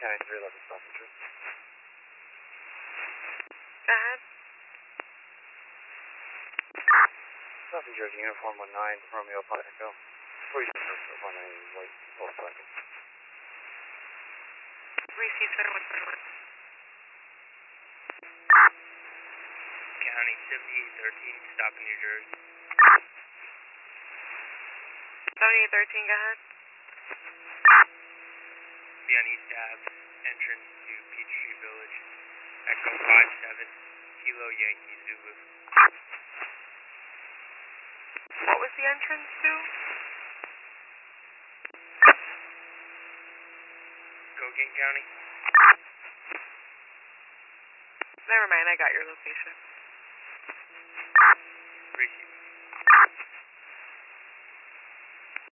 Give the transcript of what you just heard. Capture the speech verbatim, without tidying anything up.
County three eleven passenger. Go ahead. Passenger is uniform one nine, Romeo Papa Echo. Please refer one nine, wait twelve seconds. Receive seven one seven one. County seventy-eight thirteen, Stockton, New Jersey. seventy-eight thirteen, go ahead. Be on East Ave, entrance to Peachtree Village. Echo five seven, Kilo Yankee Zulu. What was the entrance to? Gogin County. Never mind, I got your location.